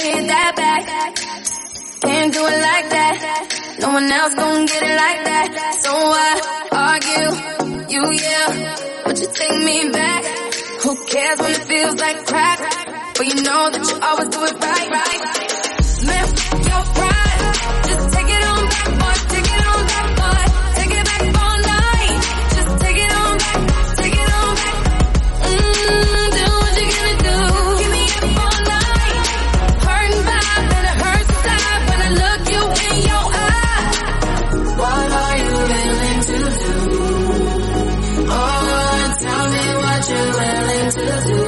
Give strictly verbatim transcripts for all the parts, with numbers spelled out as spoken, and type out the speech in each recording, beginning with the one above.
get that back. Can't do it like that. No one else gon' get it like that. So I argue, you yell, but you take me back. Who cares when it feels like crack? But you know that you always do it right, right. Man, your pride, just take it on back, boy. Take it on back, boy. Take it back all night. Just take it on back, take it on back. Mmm, do what you gonna do. Give me up all night. Hurting bad, and it hurts inside when I look you in your eye. What are you willing to do? Oh, tell me what you're willing to do.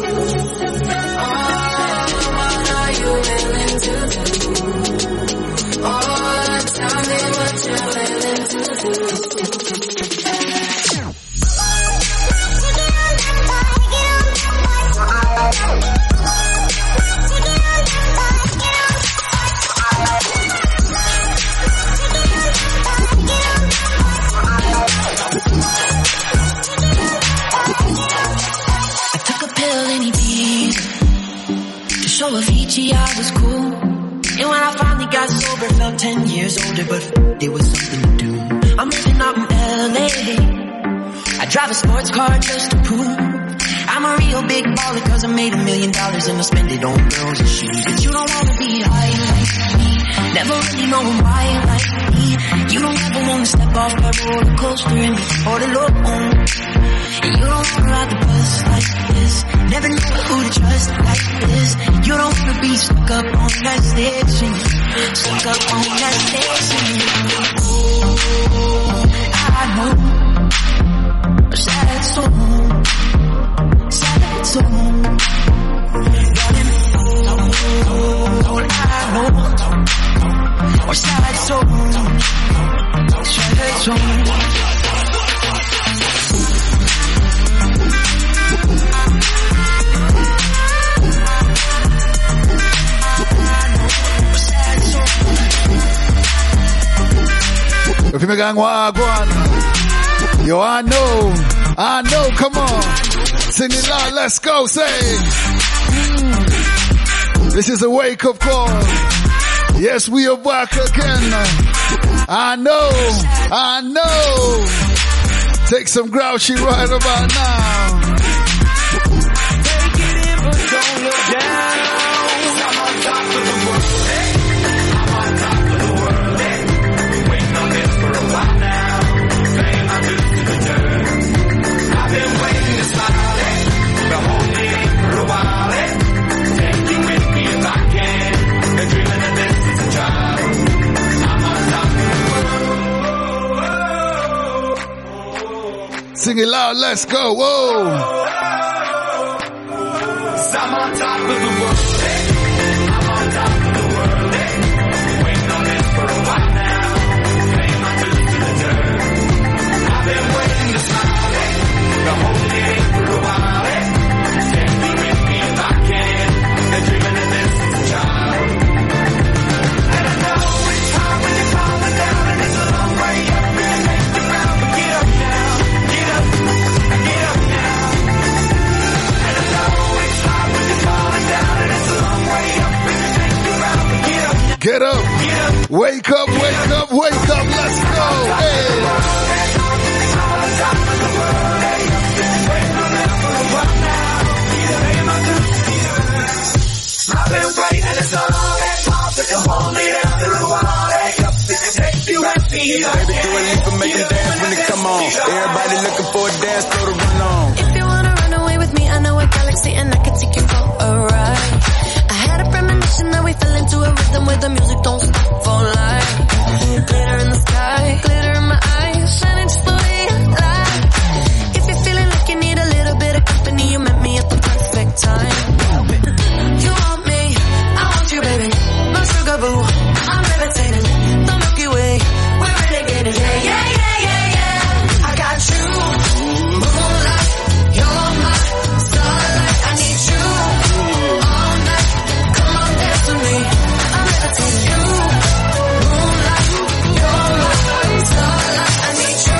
Avicii, I was cool. And when I finally got sober, felt ten years older, but f- it was something to do. I'm living out in L A. I drive a sports car just to prove I'm a real big baller, cause I made a million dollars and I spend it on girls and shoes. But you don't wanna be high like me, never really knowing why like me. You don't ever wanna step off that roller coaster and be all alone. And you don't wanna ride the bus like this, never know who to trust like this. You don't wanna be stuck up on that station, stuck up on that station. Oh, I know a sad soul, sad soul. Running, all I know, or sad soul, sad soul. If you make a wagwan, yo, I know, I know, come on, sing it loud, let's go, say, mm. This is a wake-up call, yes, we are back again, I know, I know, take some grouchy right about now, take it in, but don't look down, I'm on top of the world. Sing it loud, let's go, whoa. I'm on top of the world, hey. I'm on top of the world, hey. Waiting on this for a while now. Paying my dues to the dirt. I've been waiting to smile, hey. The whole day for a while, hey. Take me with me if I can. Been dreaming of this since a child. And I know it's hard when you're falling down and it's a long way up and you make the ground, but get up now. Get up, wake up, wake up, wake up, let's go, hey. I've been waiting and it's all that to come hold me down to the wall, hey. Take you and me. Baby, do a leap and make them dance when they come on. Everybody looking for a dance floor to run on. If you wanna run away with me, I know a galaxy and I can take you for a ride. I had a premonition that we fell into a rhythm where the music don't stop for life. Glitter in the sky, glitter in my eyes, shining just the way I like. If you're feeling like you need a little bit of company, you met me at the perfect time. You want me, I want you, baby. My sugar boo, I'm levitating. The Milky Way, we're renegading. Yeah, yeah, yeah, yeah, yeah. I got you, moonlight, you're my starlight. I need you all night. Come on, dance with me. I'm levitating. You, moonlight, you're my starlight. I need you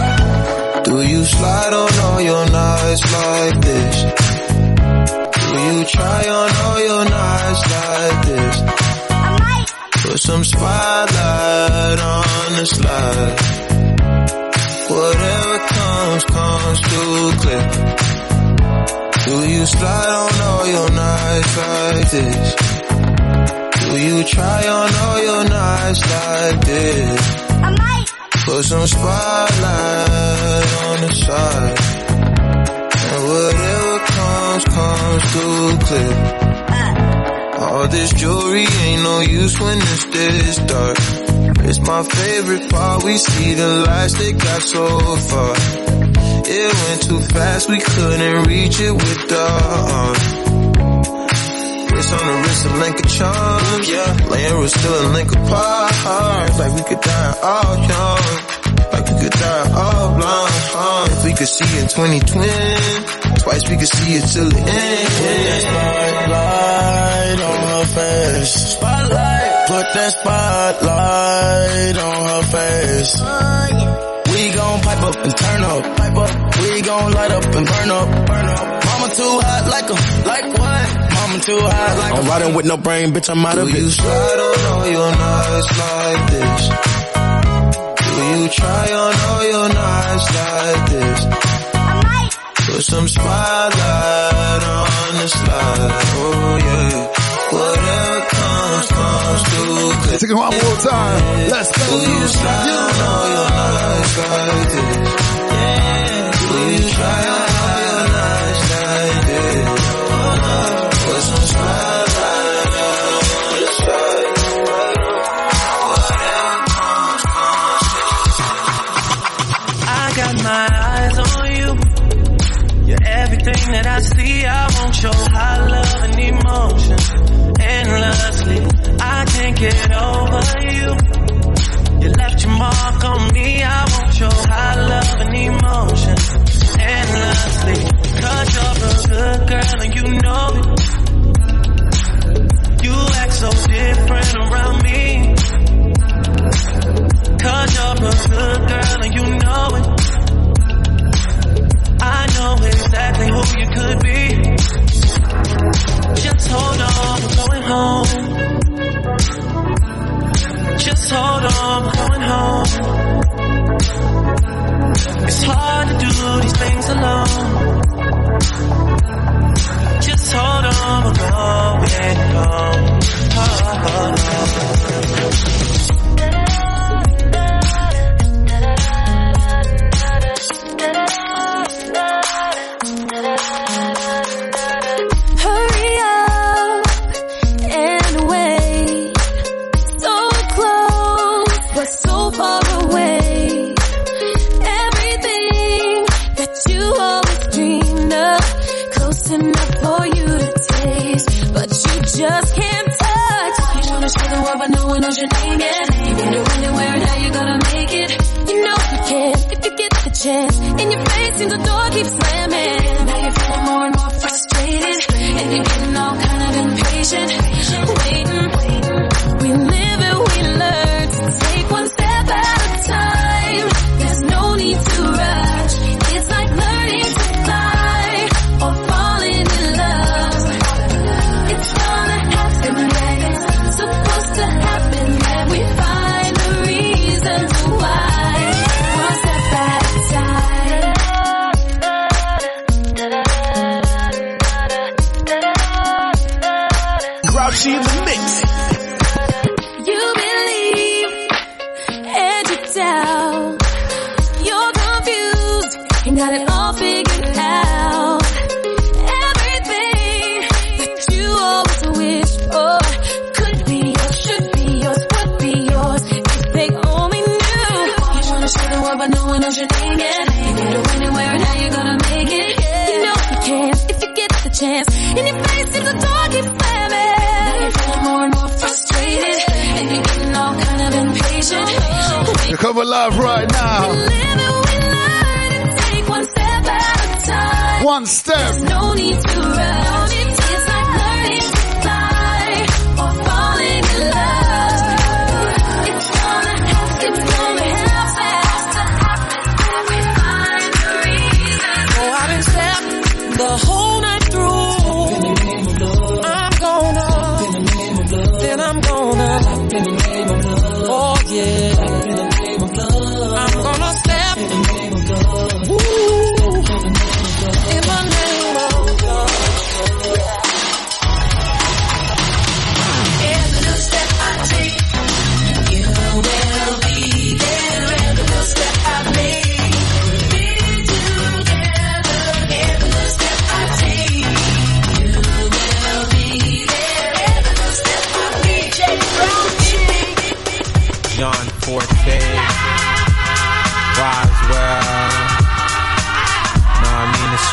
all night. Do you slide on all your nights like this? Do you try on all your nights like this? Put some spotlight on the slide. Whatever comes, comes too clear. Do you slide on all your nights like this? Do you try on all your nights like this? Put some spotlight on the side. And whatever comes, comes too clear. All this jewelry ain't no use when it's this dark. It's my favorite part, we see the lights that got so far. It went too fast, we couldn't reach it with the arm. Wrist on the wrist, a link of charms, yeah. Laying was still a link apart. Like we could die all young, like we could die all blind, huh? If we could see in twenty twenty, twice we could see it till the end. Spotlight on her face. Spotlight. Put that spotlight on her face. Oh, yeah. We gon' pipe up and turn up, pipe up. We gon' light up and burn up, burn up. Mama too hot like a, like what? Mama too hot like I'm a, riding with no brain, bitch, I'm out of it. Do you slide on all your nights like this? Do you try on all your nights like this? Put some spotlight on the slide, oh yeah. Whatever comes, comes too good. Take it one more time. Let's go. Do you slide on all your nights like this? Yeah. Do you try on all your nights like this? Put some spotlight on the side. I got my eyes on you. You're everything that I see. I want your high love and emotion. Endlessly, I can't get over you. You left your mark on me. I want your high love and emotion. Endlessly, cause you're a good girl and you know it. You act so different around me. Cause you're a good girl and you know it. I know exactly who you could be. Just hold on, we're going home. Just hold on, we're going home. It's hard to do these things alone. Just hold on, we're going home. Oh, oh, just can't touch. You wanna say the word but no one knows your name yet. You wonder when and where and how you gonna make it. You know you can if you get the chance. In your face seems the door keeps slamming. Now you're feeling more and more frustrated. And you're getting all kind of impatient. Waiting, we live and we learn to take one step at a time. There's no need to rush. It's like learning to fly or falling in love. It's gonna happen, yeah, it's supposed to happen. And we find the reasons why. One step at a time. Grouchy in the mix. You believe and you doubt. You're confused and got it all figured out. Everything that you always wished for could be yours, should be yours, would be yours if they only knew. You wanna share the world but no one knows your name yet. You wonder when and where and how you're gonna make it. You know you can if you get the chance. In your face seems the door keeps slamming. Now you're feeling more and more frustrated. And you're getting all kind of impatient. You come alive right We now. live and we learn and take one step at a time. One step. No need to rush. It's like learning to fly or falling in love. It's gonna happen, it's gonna happen. We find the reason. Oh, I've been stepping the whole night through.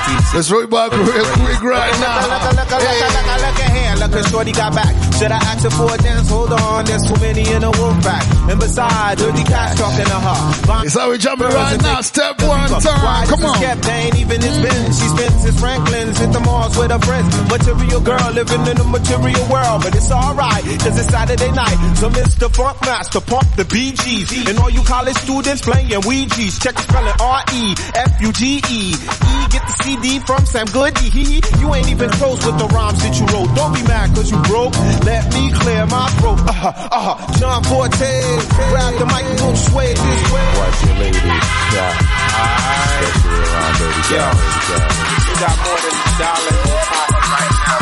Let's roll back real quick right now. Look, look, look, look, look, look, look at here. Look at shorty got back. Should I ask her for a dance? Hold on, there's too many in a wolf pack. And besides, dirty cats talking to her. It's how we jumping right now. Step one time. Come on. Kept, they ain't even his business. She spends his Franklin's, hit the malls with her friends. Material girl living in a material world, but it's alright, cause it's Saturday night. So Mister Funk Master, pump the B Gs. And all you college students playing Ouija's. Check the spelling R E F U G E. E, get the C D from Sam Goody. He, you ain't even close with the rhymes that you wrote. Don't be mad cause you broke. Let me clear my throat. Uh-huh, uh-huh. John Forte, grab the mic and go sway this way. Watch your lady. Yeah. Alright. Especially around dirty guys. You got more than a dollar in your pocket right now.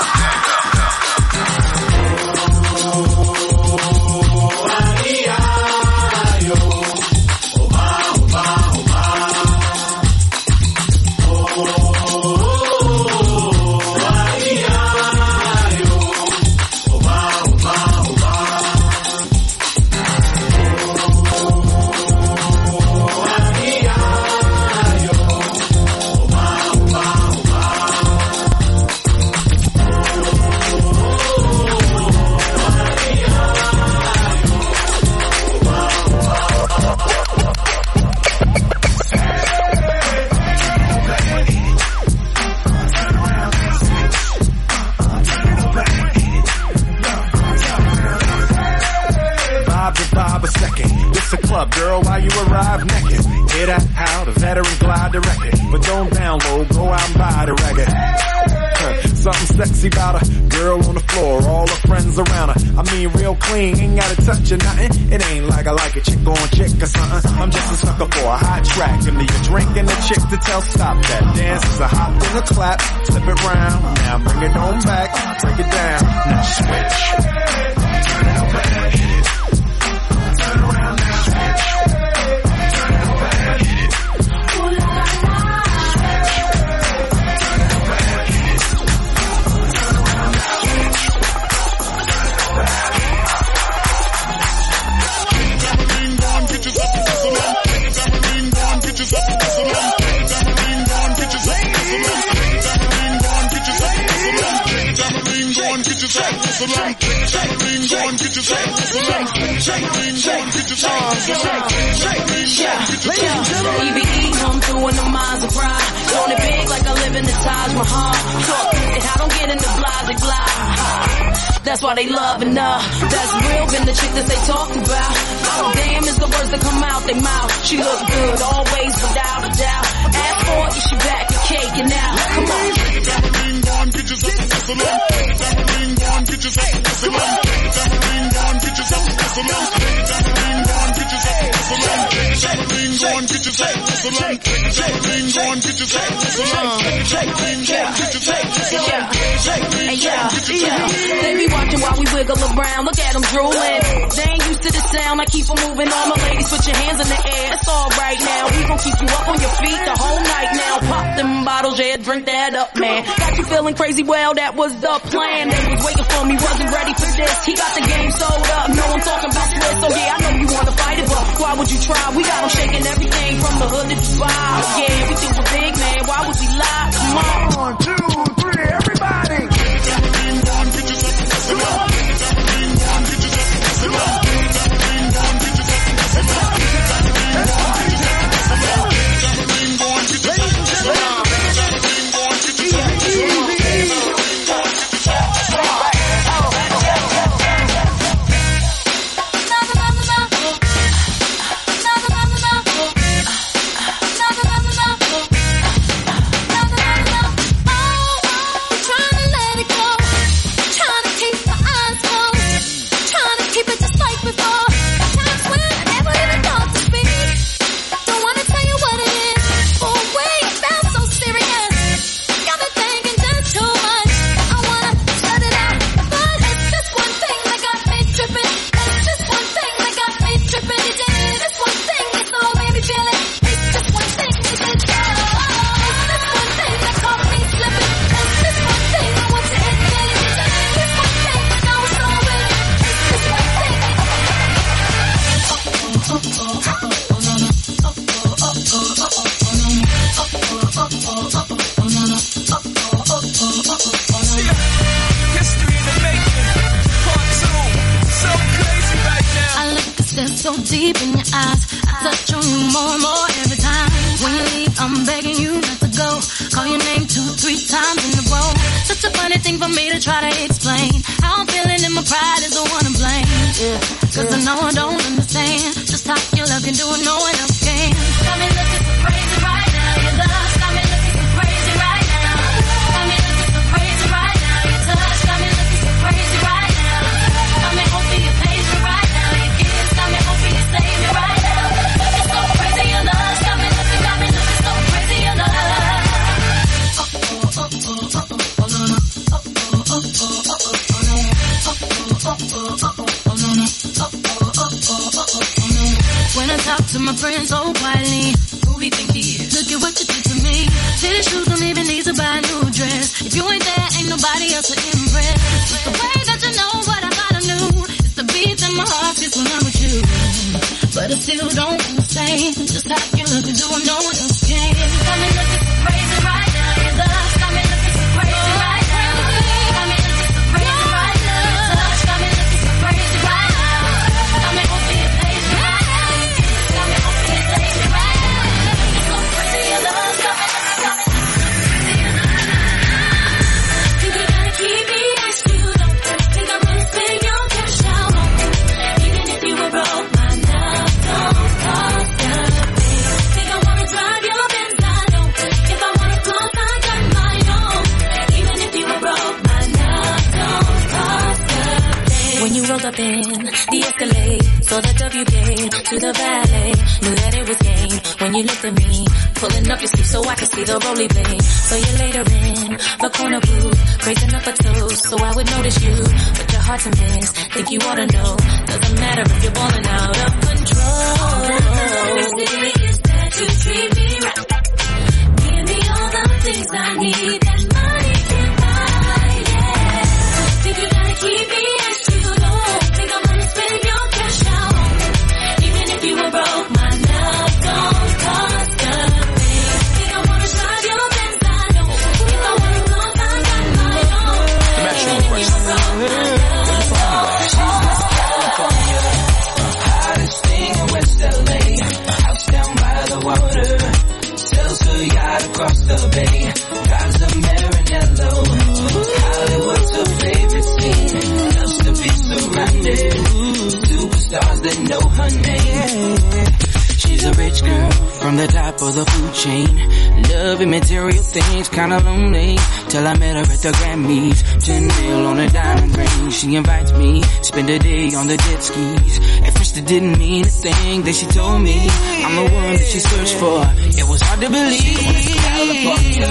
Girl, while you arrive naked, hit that how the veteran glide the record. But don't download, go out and buy the record. Huh, something sexy about her, girl on the floor, all her friends around her. I mean real clean, ain't gotta touch or nothing. It ain't like I like a chick on chick or something. I'm just a sucker for a hot track. And you're drinking a chick to tell stop that. Dance is a hop and a clap, flip it round. Now bring it on back, break it down. Now switch. Turn it over and hit it. Turn around now, switch. E B E come through in the minds of pride. Doing it big like I live in the Taj Mahal. Talk and I don't get into blase blah. That's why they loving her. That's real, been the chick that they talk about. Oh damn is the words that come out they mouth. She look good always without a doubt. Ask for it, she back and caking out. Come on. Get yourself a whistle on. Get that ring on, get yourself a whistle on. Get that ring on, get yourself a whistle on. Get that ring on, get yourself a whistle on. Get that ring on, get yourself a whistle on. Get that ring on, get yourself a whistle on. Get that ring on, get yourself a whistle on. They be watching while we wiggle around. Look at them drooling. They ain't used to the sound. I keep them moving. All my ladies, put your hands in the air. It's all right now. We gon' keep you up on your feet the whole night now. Pop them bottles, yeah, drink that up, man. Got you feeling crazy, well, that was the plan. They was waiting for me, wasn't ready for this. He got the game sold up, no I'm talking about Swiss. So yeah, I know you wanna fight it, but why would you try? We got them shaking everything from the hood to Dubai. Yeah, we do a big man, why would we lie? Come on. One, two, three, everybody. deep in your eyes. I touch on you more and more every time. When you leave, I'm begging you not to go. Call your name two, three times in a row. Such a funny thing for me to try to explain. How I'm feeling and my pride is the one to blame. Yeah, cause I know I don't understand just how your love can do it, no one else can. Got me looking so crazy right now. Your love got me looking so crazy right now. Got me looking so crazy right now. Your touch got me looking so crazy right now. Got me hoping you page me right now. Your kiss got me hoping you save me right now. Looking so crazy, your love got me looking, got me looking so crazy, your love. Oh oh oh oh oh oh oh no no. Oh oh oh oh oh oh oh no. Oh oh oh oh oh oh no no. Oh oh oh oh oh oh no. When I talk to my friends so quietly, who we think he is? Look at what you did to me. City shoes don't even need to buy a new dress. If you ain't there, ain't nobody else to impress. It's the way that you know what I thought I knew. It's the beat that my heart gets when I'm with you. But I still don't understand just how you look and do what no one else can. Got me looking so crazy right now. Your love got me looking so crazy right now. Got me looking so crazy right now. Your touch got me looking so crazy right now. Got me hoping you page me right now. Got me hoping you save me right now. Looking so crazy, your love got me looking, got me looking so crazy. Think you gotta keep me as you don't think I'm gonna spend your cash out on me. Even if you were broke, my love don't cost a thing. Think I wanna drive your Benz, I know. If I wanna close, I got my own. Even if you were broke, my love don't cost a thing. When you rolled up in the Escalade, saw the W gate to the valet, knew that it was game. When you looked at me, pulling up your sleeve so I could see the rolly blade. So you later in the corner booth, raising up a toast so I would notice you. But your heart's a mess, think you ought to know. Doesn't matter if you're balling out of control. All I see is that you treat me right. Give me all the things I need that money can buy, yeah. Think you gotta keep me as you don't think I'm gonna spend your cash out on me. Even if you were broke, my love don't cost a thing. Think I wanna drive your Benz, I know. If I wanna go, I got my own. Even if you were broke, my love don't cost a thing. Hottest thing in West L A, house down by the water, sells her yacht across the bay, drives a Maranello. Hollywood's her favorite scene, loves to be surrounded, superstars that know her name. She's a rich girl from the top of the food chain, loving material things, kinda lonely, till I met her at the Grammys. Ten mil on a diamond ring, she invites me, spend a day on the jet skis. At first it didn't mean a thing, then she told me I'm the one that she searched for. It was hard to believe. California,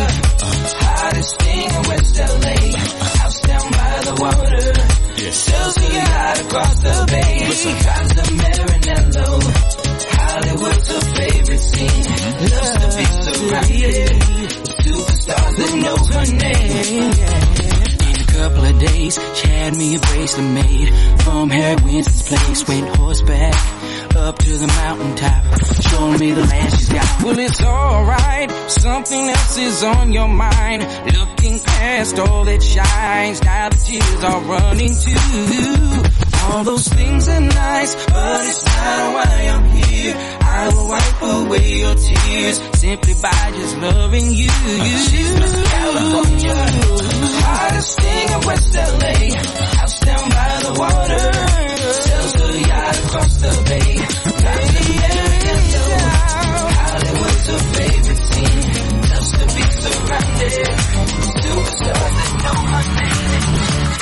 hottest thing in West L A, house down by the water, sells her yacht across the bay, drives the Maranello. Hollywood's her favorite scene, loves to be surrounded, superstars that know her name. In a couple of days, she had me a bracelet made from Harry Winston's place. Went horseback up to the mountaintop, showing me the land she's got. Well, it's alright, something else is on your mind. Looking past all that shines, now the tears are running too. All those things are nice, but it's not why I'm here. I will wipe away your tears simply by just loving you. She's Miss California, hottest thing in West L A, house down by the water, sells her yacht across the bay, drives the Maranello. Hollywood's her favorite scene, loves to be surrounded, superstars that know her name.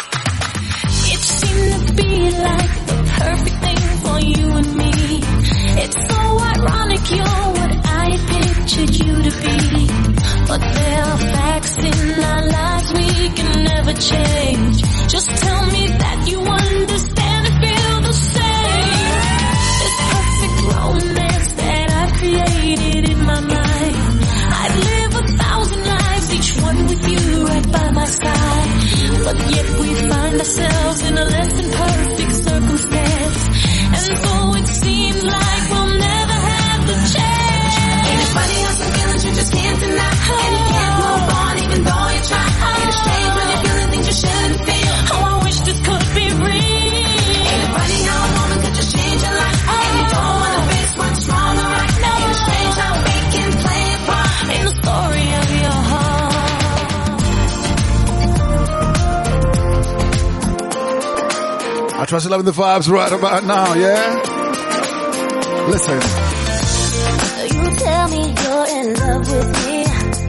It seemed to be like the perfect thing for you and me. It's so ironic you're what I pictured you to be. But there are facts in our lives we can never change. Just tell me that you understand and feel the same. This perfect romance that I've created in my mind, I'd live a thousand lives, each one with you right by my side. But yet we find ourselves in a less than perfect circumstance, and so it seems like we'll never have the chance. Ain't it funny how some feelings you just can't deny, and you can't move on even though you try. Ain't it strange when you're feeling things you shouldn't Trust loving the vibes right about now, yeah? Listen. You tell me you're in love with me,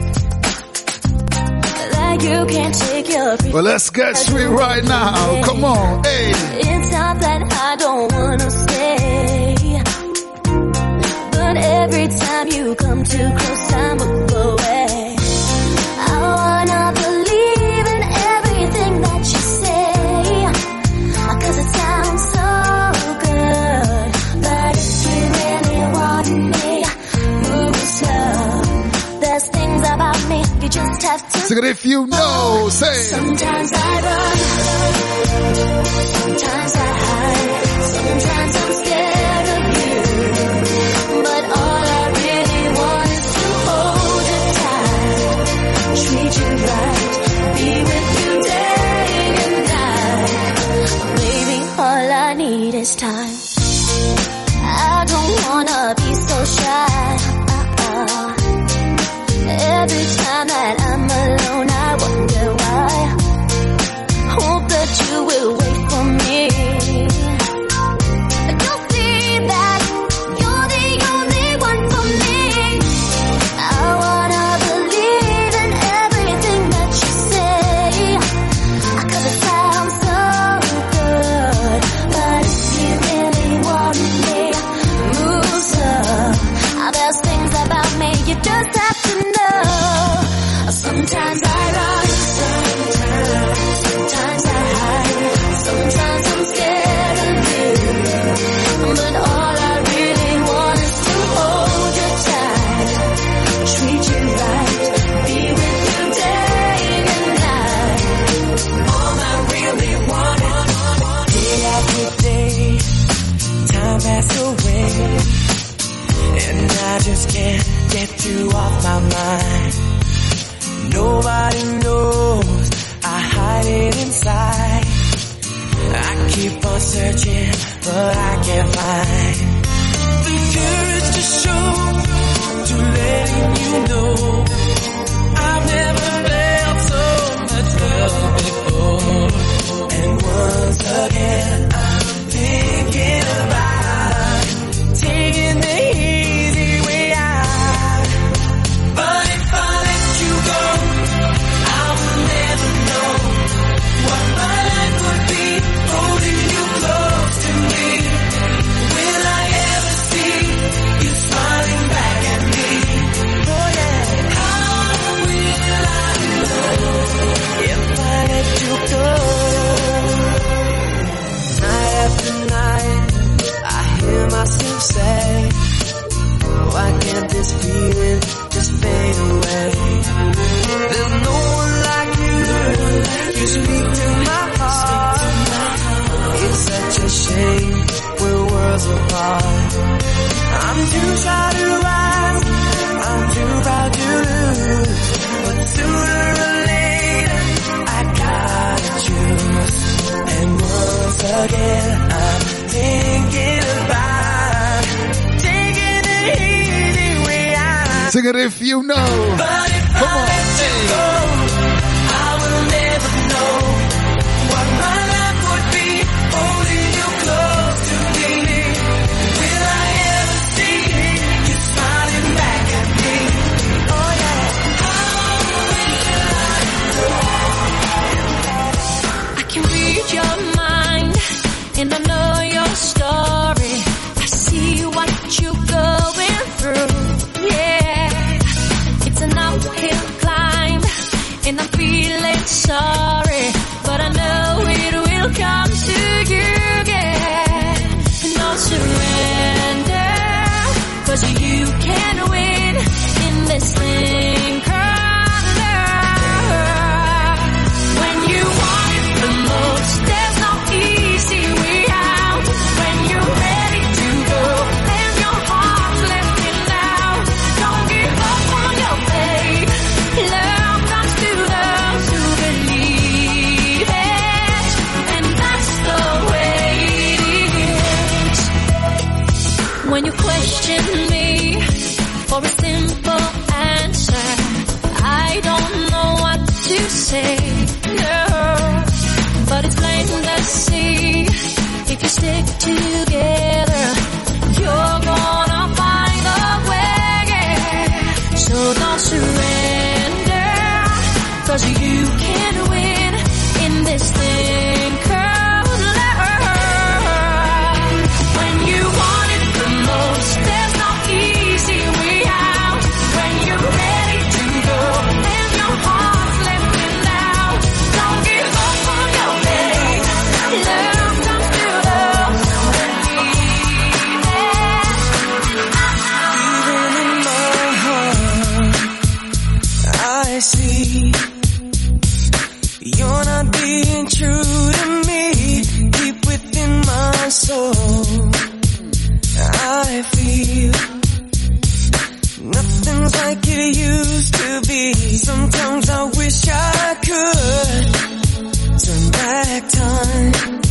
like you can't take your breath. Well, let's get sweet right now. Come on, hey. It's not that I don't wanna stay, but every time you come too close, I move away. I wanna believe in everything that you say, 'cause it sounds so good. But if you really want me, move slow. There's things about me you just have to. Sing it if you know, say. Sometimes I run, sometimes I hide, sometimes I'm scared of you, but all I really want is to hold you tight, treat you right, be with you day and night. Baby, all I need is time. I don't wanna be so shy. Uh-uh. Every time that I'm alone, I wonder why. Hope that you will wait for me. You'll see that you're the only one for me. I wanna believe in everything that you say, 'cause it sounds so good. But if you really want me, move slow. There's things about me you just have to know. Sometimes I run, sometimes, sometimes I hide, sometimes I'm scared of you, but all I really want is to hold you tight, treat you right, be with you day and night. All I really want, day after day, time passed away, and I just can't get you off my mind. Nobody knows I hide it inside. I keep on searching, but I can't find the courage to show, to letting you know I've never felt so much love before. And once again, I'm thinking about taking the easy way out. But if I let you go, I will never know what my life would be holding you close to me. Will I ever see you smiling back at me? Oh yeah. How will I know if I let you go? Night after night, I hear myself say, why can't this feeling just fade away? There's no one like you, you speak to my heart. It's such a shame we're worlds apart. I'm too shy to ask, I'm too proud to lose, but sooner or later I gotta choose. And once again I'm thinking about taking it easy way out. Sing it if you know. But if Come I on, let you hey. go, I will never know what my life would be holding you close to me. Will I ever see you smiling back at me? Oh yeah. How will I know? I can read your mind, and I know your story. I see what you're going through, yeah. It's an uphill climb, and I'm feeling sorry, but I know it will come to you, yeah. No surrender, 'cause you can win in this thing called love. When you want it the most, there's no easy way out. When you're ready to go, and your heart's lifting now, don't give up on your faith. Love comes to those who believe it, and that's the way it is. When you question me for a simple answer, 'cause you can win in this thing called love. When you want it the most, there's no easy way out. When you're ready to go and your heart's lifting out, don't give up on your way. Love comes to love. Even in my heart, I see you're not being true to me. Deep within my soul, I feel nothing's like it used to be. Sometimes I wish I could turn back time.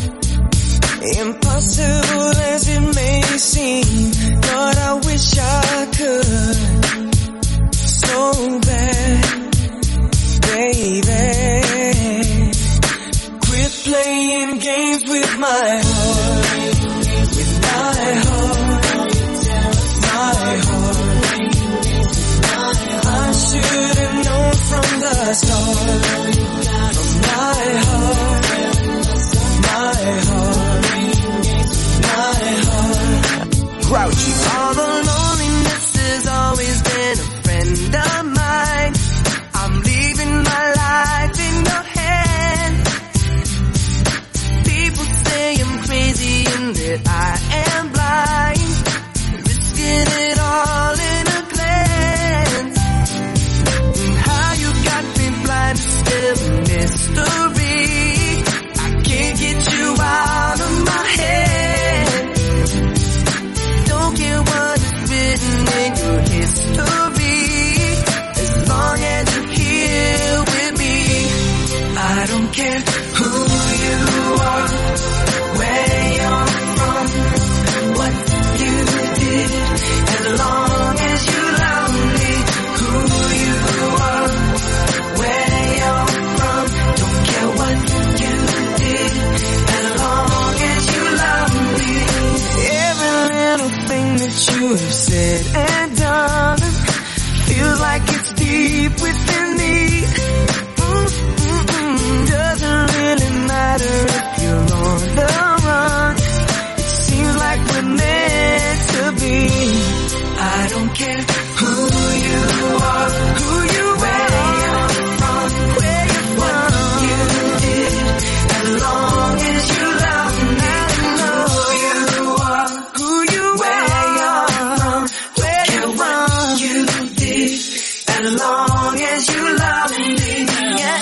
Impossible as it may seem, Lord, I wish I could so bad, baby. Quit playing games with my heart, with my heart, my heart. I should have known from the start, from my heart, my heart, my heart. Grouchy. Although loneliness has always been a friend of mine, I'm leaving my life in your hands. People say I'm crazy and that I am blind, risking it all in a glance. And how you got me blind is still a mystery. I can't get you out of my head. Don't care what is written in your history, as long as you're here with me. I don't care who you are, where you're from, what you did, as long as you love me. Who you are, where you're from, don't care what you did, as long as you love me. Every little thing that you have said and done feels like it's deep within me. Mm-mm-mm. Doesn't really matter if you're on the run. It seems like we're meant to be. I don't care who you are, who you where you're from, where you're from, what you did, as long as you love me. I know who you are, who you where you're from, where you're from, what you did, as long as you love me. Yeah.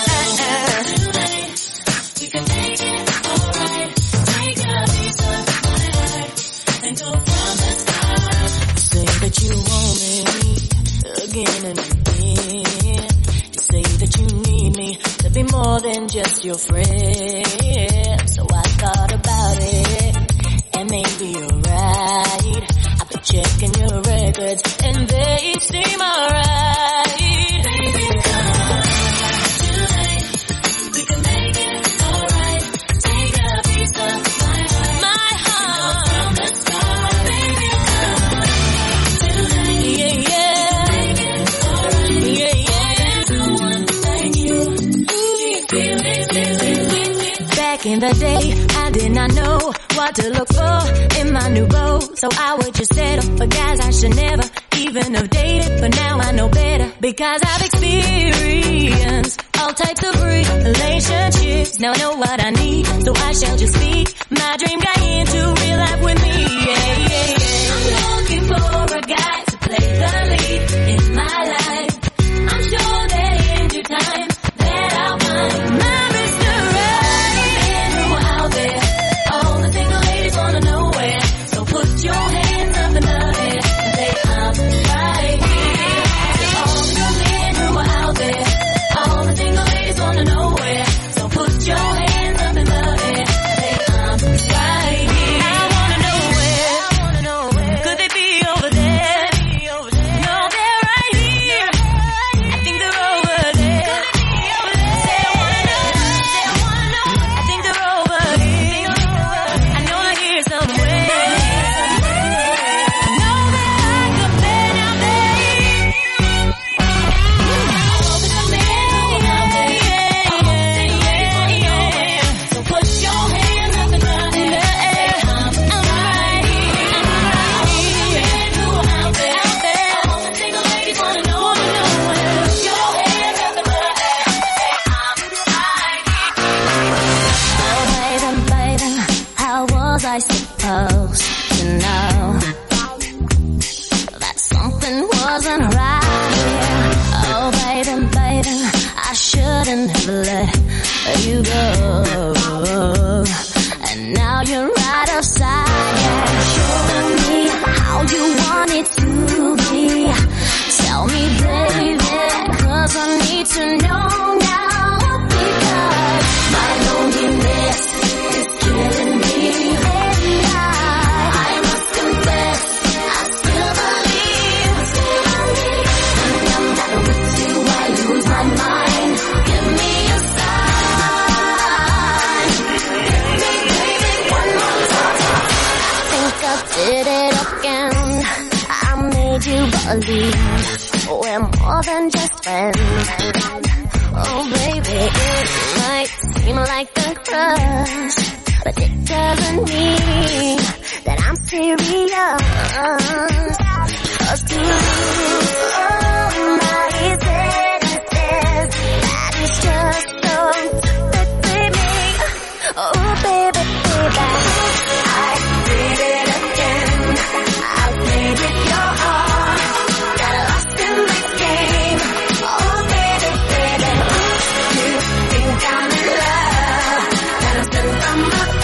We can make it alright. Take a piece of my heart and go from the start. Say that you want me again and again. You say that you need me to be more than just your friend. So I thought about it, and maybe you're right. I've been checking your records, and they seem alright. Baby, come tonight. We can make it alright. Take a piece of my heart. My heart, From the start, baby, come tonight. yeah, yeah, Make it alright. yeah, yeah. No one like you. Do you feel it, feel it, feel it? Back in the day, I did not know what to look for in my new beau. So I would just settle for guys I should never even have dated. But now I know better, because I've experienced all types of relationships. Now I know what I need, so I shall just speak my dream guy into real life with me. Yeah, yeah, yeah. I'm looking for a guy to play the lead in my life. I'm sure that in due time that I'll find My Mister Right. man who out there. All the single ladies wanna know where. So put your hands up in the air and say I'm right here. All the men who are out there. All the single ladies wanna know where. So put your hands up in the air and say I'm right here. I wanna know where. couldn't ever let you go. And now you're out of sight. Show me how you want it to be. Tell me, baby, 'cause I need to know now. Because my loneliness is killing me. And I, I must confess, I still believe, still believe. When I'm not with you, I lose my mind. Give me a sign. Give me, baby, one more time. I think I did it again. I made you believe we're more than just friends. Oh baby, it might seem like a crush, but it doesn't mean that I'm serious. 'Cause to lose all my senses, that is just so baby. Oh baby, baby, I did it again. I played with your heart, got lost in this game. Oh baby, baby, you think I'm in love, that I'm sent from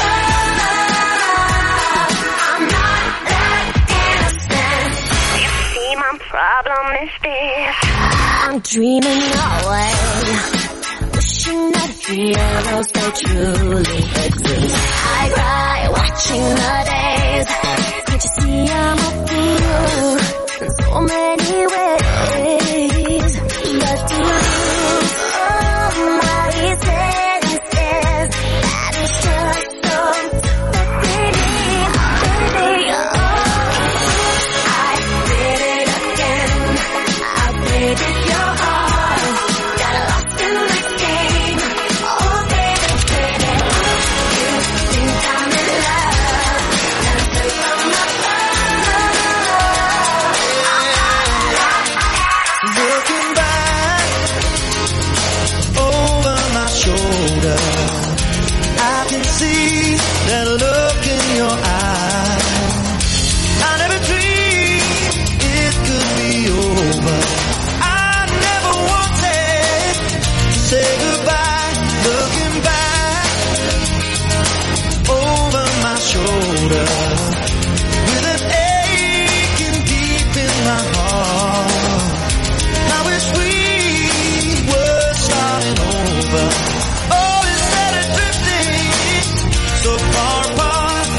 above. I'm not that innocent. You see, my problem is this: I'm dreaming away, wishing that heroes they truly exist. I cry watching the days. Can't you see I'm a fool in so many ways? But to lose all my senses, that is just so baby, baby. Oh, I did it again. I played with your heart, got lost in this game. Oh baby, baby, you think I'm in love, and I'm still from Looking back over my shoulder, I can see that look in your eyes. I never dreamed it could be over. I never wanted to say goodbye. Looking back over my shoulder, with an aching deep in my heart. I wish we were starting over. Oh, instead of drifting so far apart.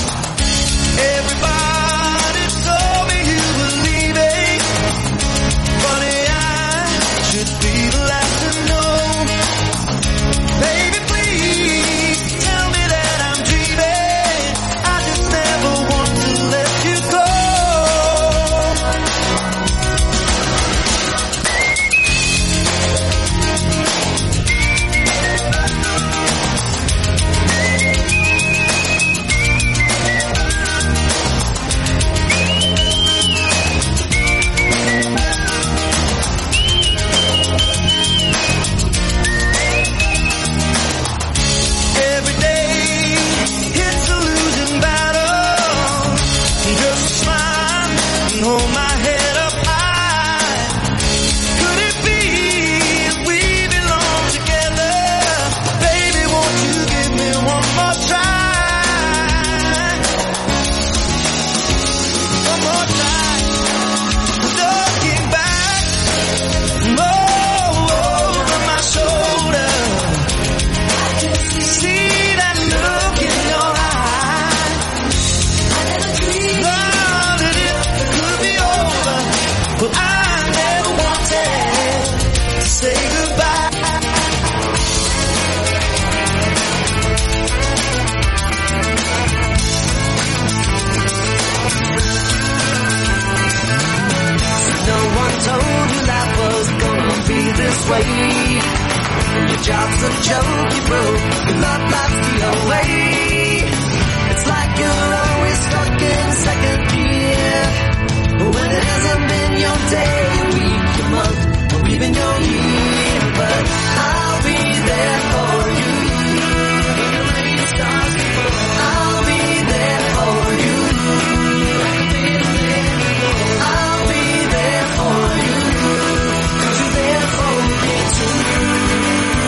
Everybody told me you were leaving. Funny, I should be the last to know. Baby, please tell me that I'm dreaming. I just never want to let you go. Every day it's a losing battle. Just smile and hold my head up high. Could it be we belong together? Baby, won't you give me one more try? One more try. Looking back, oh, over my shoulder. See that look in your eye. Thought that it could be over, but I never wanted to say goodbye. No one told you life was gonna be this way. Your job's a joke you broke, your love life's the away. It's like you're always stuck in second gear. When it hasn't been your day, your week, your month, or even your year. But I'll be there for you. I'll be there for you. I'll be there for you. 'Cause you're there for me too.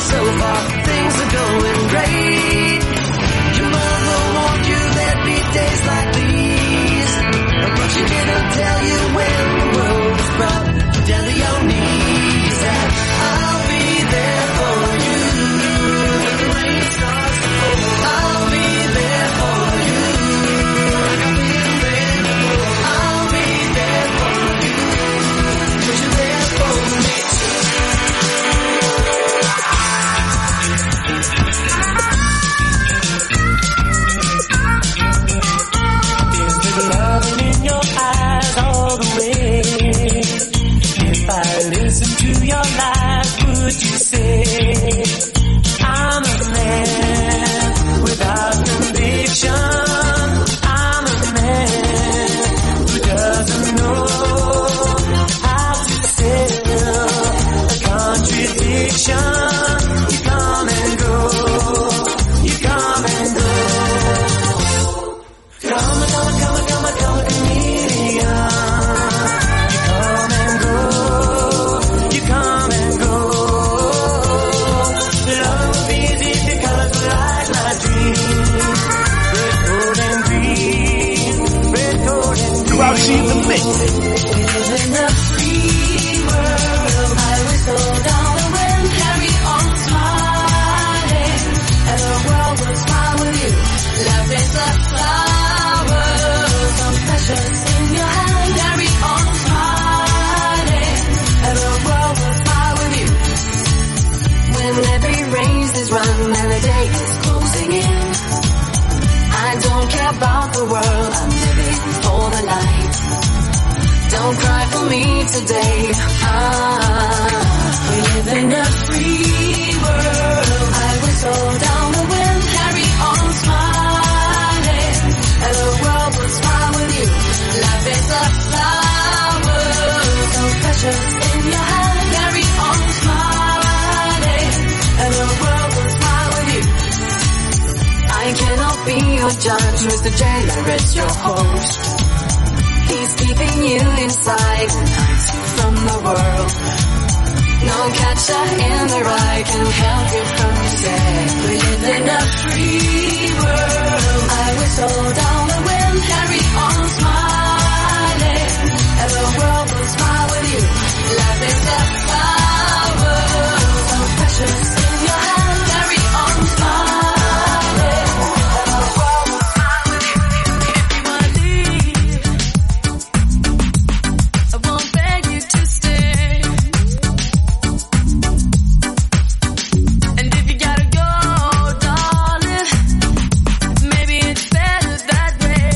so far, things are going great. Your mother warned you there'd be days like these, but she didn't tell you when the world was brought down to your knees. And I'll be there for you when the rain starts to fall. I'll be there for you like I've been there before. I'll be there for you 'cause you're there for me. There's the love in your eyes all the way. If I listen to your lies, would you say I'm a man without conviction? I'm a man who doesn't know how to sell a contradiction. You come and go, you come and go. Come, come, come, come, come, chameleon. You come and go, you come and go. Love is easy because like my dream. Red, gold, and green. Red, gold, and green. Grouchy the Mix. In a free world, I whistle down the wind, carry on smiling, and the world will smile with you. Love is a flower, some precious in your hand, carry on smiling, and the world will smile with you. When every race is run and the day is closing in, I don't care about the world, I'm living for the night. Don't cry for me today. Ah, we live in a free world. I whistle down the wind, carry on smiling, and the world will smile with you. Life is a flower, so precious in your hand. Carry on smiling, and the world will smile with you. I cannot be your judge, Mister Jailer is your host. He's keeping you inside and hides you from the world. No catcher in the rye can help you from the day. We live in a free world. I whistle down the wind, carry on smiling, and the world will smile with you. Life is a flower, so precious in your hand. Carry on smiling, and the world will smile with you. If you wanna leave, I won't beg you to stay. And if you gotta go, darling, maybe it's better that way.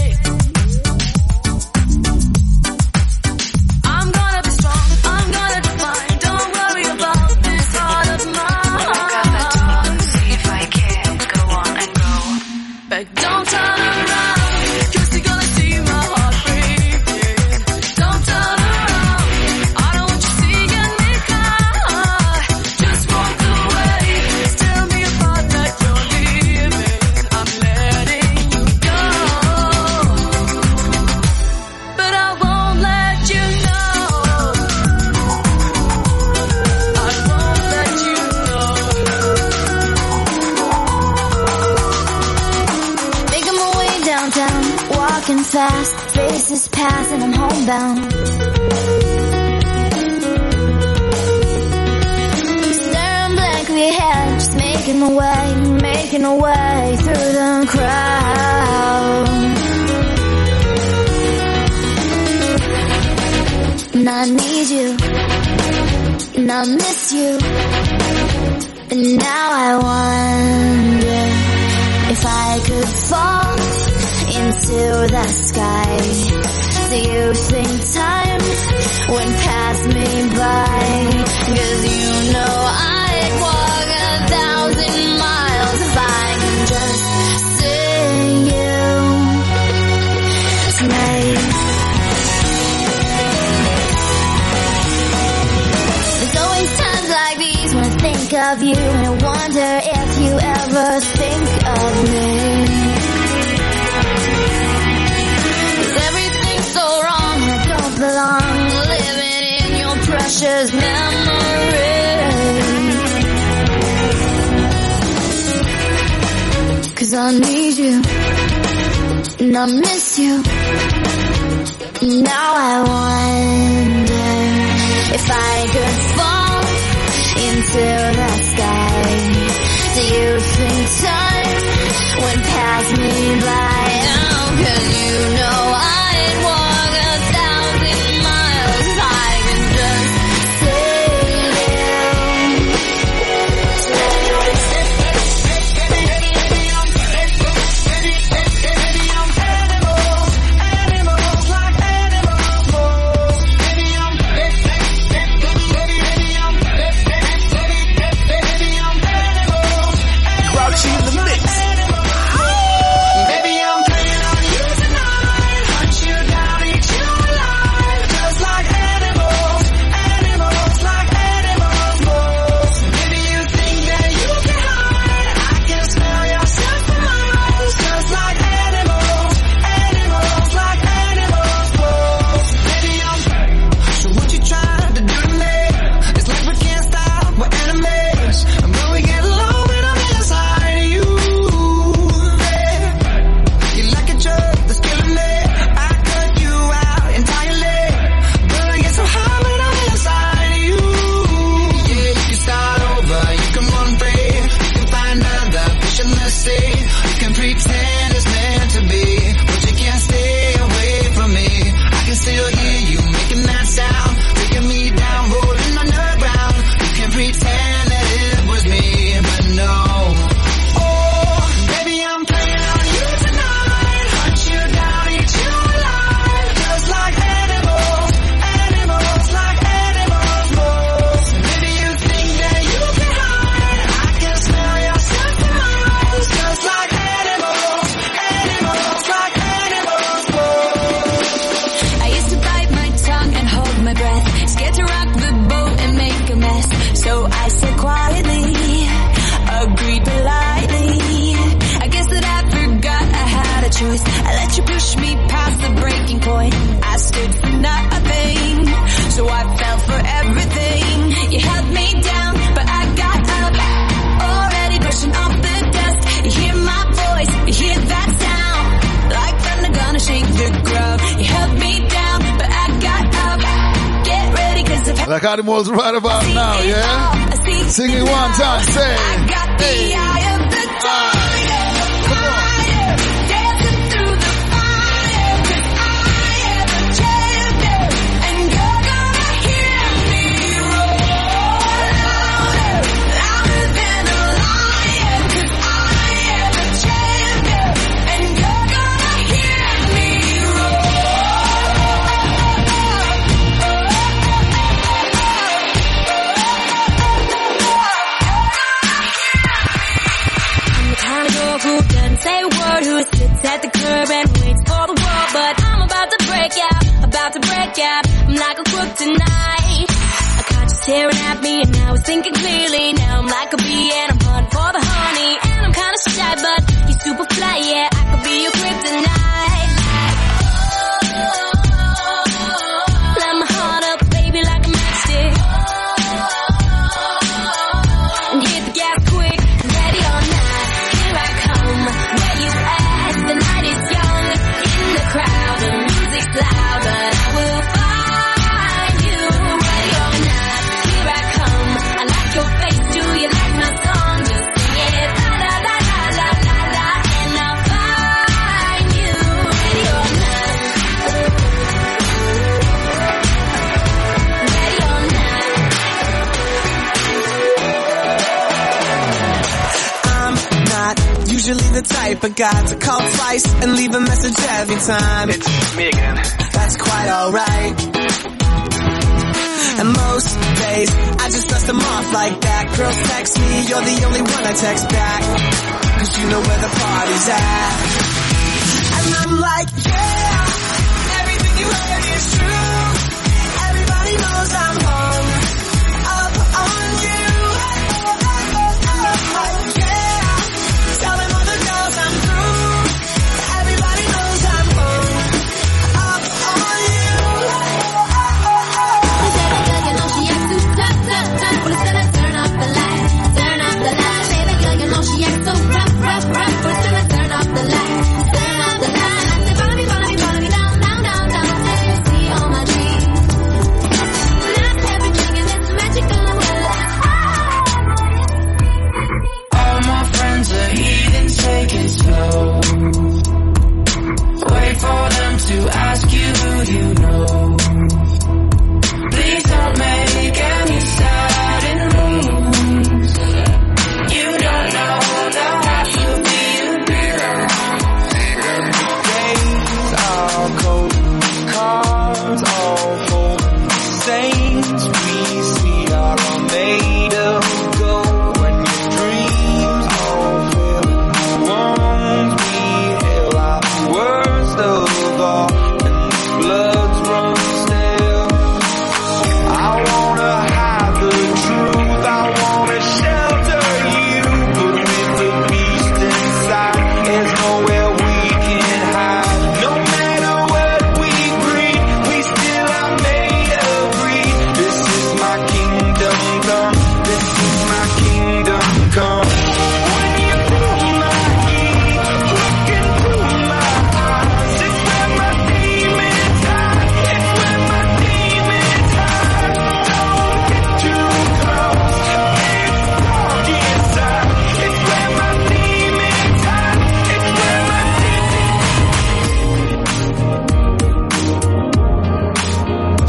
I'm gonna be strong, I'm gonna define. Don't worry about this heart of mine. If I can go on and go, but don't turn around, 'cause you're gonna see my heart breaking. Don't turn around, I don't want you seeing me cry. Just walk away, tell me about that you're leaving. I'm letting you go, but I won't let you know. I won't let you know. Making my way downtown, walking fast, faces pass and I'm homebound. Staring blankly ahead, just making my way, making my way through the crowd. And I need you, and I miss you, and now I wonder if I could fall into the sky. Do you think time went past me by? 'Cause you know I'd walk a thousand miles if I can just see you tonight. There's always times like these when I think of you, and I wonder if you ever think of me. 'Cause everything's so wrong, I don't belong, living in your precious memory. I need you, and I miss you. Now I wonder if I could fall into the sky. Do you think time went past me by now? 'Cause you know I'd walk a thousand miles if I can just save you. Grouchy in the mix. Baby, I'm playing on you tonight. Hunt you down, eat you alive. Just like animals, animals, like animals most. Maybe you think that you can hide. I can smell yourself for miles. Just like animals, animals, like animals most. Baby, I'm so what you trying to do to me? It's like we can't stop, we're enemies. And when we get low, when I'm inside of you, babe, you're like a drug that's killing me. I cut you out entirely, but I get so high when I'm inside of you. Yeah, you can start over, you can run free, you can find another patient, let's see. You can pretend it's meant to be, but you can't stay away from me. I can still hear you making that sound, taking me down, rolling underground. You can pretend that it was me, but no. Oh, baby, I'm playing on you tonight. Hunt you down, eat you alive. Just like animals, animals, like animals most. Maybe you think that you can hide. I can smell yourself for miles. Just like animals, animals, like animals most. I used to bite my tongue and hold my breath, scared to rock the boat and make a mess. So I said quietly, agreed politely. I guess that I forgot I had a choice. I let you push me past the breaking point. I stood for nothing, so I fell for everything. You held me down, but I got up, already brushing off the dust. You hear my voice, you hear that sound, like thunder gonna shake the ground. You held me down, but I got up. Get ready, 'cause the Like how the most right about now, yeah? Sing it one time, say. I got the eye of the tiger, fire, dancing through the fire, 'cause I am a champion, and you're gonna hear me roar louder, louder than a lion, 'cause I am a champion, and you're gonna hear me I'm the kind of girl who doesn't say a word, who sits at the curb and waits for the world. But I'm about to break out, about to break out. I'm like a crook tonight. I caught you staring at me and now I was thinking clearly. Now I'm like a bee and I'm hunting for the honey. And I'm kinda shy, but you're super fly, yeah. I could be your kryptonite. Light my heart up, baby, like a matchstick. And hit the gas quick, ready or not, here I come. Where you at? The night is young, in the crowd, the music's loud, but I will find you. Ready or not, here I come. I like your face, do you like my song? Just sing it, la la la la la la la, and I'll find you. Ready or not, ready or not. I'm not usually the type of guy to call twice and leave a message every time. It's me again. That's quite alright. And most days, I just dust them off like that. Girls text me, you're the only one I text back. 'Cause you know where the party's at. And I'm like, yeah, everything you heard is true. Everybody knows I'm hung up on you. Yeah, tell them all the girls I'm through. Everybody knows I'm hung up on you. You know she acts too tough, tough, tough. When it's gonna turn off the lights, turn off the lights. Baby girl, you know she acts so rough, rough, rough. When it's gonna turn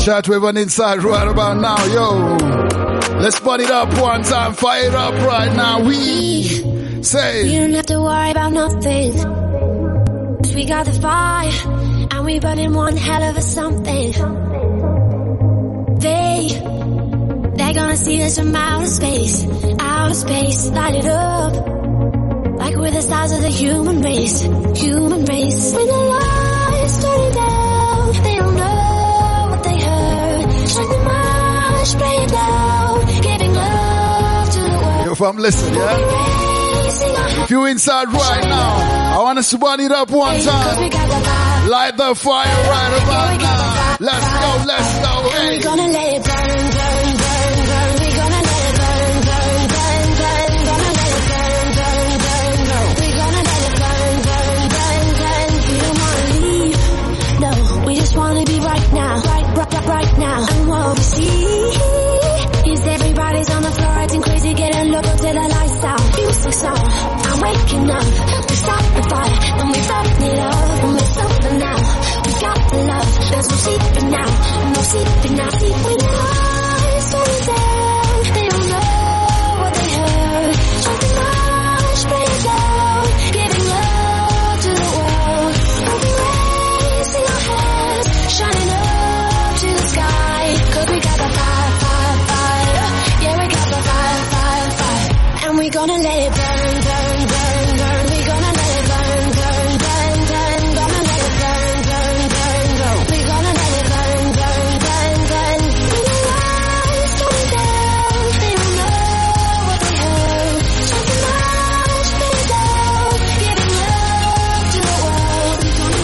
Shortwave on inside right about now, yo. Let's put it up one time, fire it up right now. We say we don't have to worry about nothing. We got the fire, and we burning one hell of a something. They, they're gonna see us from outer space, outer space, light it up. Like we're the stars of the human race, human race. When the lights turn down, they don't know what they heard. Shine the march, play it down, giving love to the world. If I'm listening, yeah? If you inside right now, I want us to burn it up one time. Light the fire right about now. Let's go, let's go, hey. We're gonna let it burn, burn, burn, burn. We're gonna let it burn, burn, burn, burn. Gonna let it burn, burn, burn, burn. We're gonna let it burn, burn, burn, burn. We don't wanna leave, no. We just wanna be right now, right, right, right, right now. And what we see is everybody's on the floor acting crazy, getting local till the lights out. Music song, I'm waking up. We start the fire, and we burn it up. And we're something now. We got the love, there's no sleeping now. No sleeping now. Sleep with the eyes turning down. They don't know what they heard. Shut the march, play it down. Giving love to the world. And we raising our hands, shining up to the sky. Cause we got the fire, fire, fire. Yeah, we got the fire, fire, fire. And we gonna let it burn, burn, burn, burn. We gonna let it burn, burn, burn, burn. Gonna let it burn, burn, burn, burn. We gonna let it burn, burn, burn, burn. When the lights turn down, they don't know what they heard. Shut the march, play it down, giving love to the world.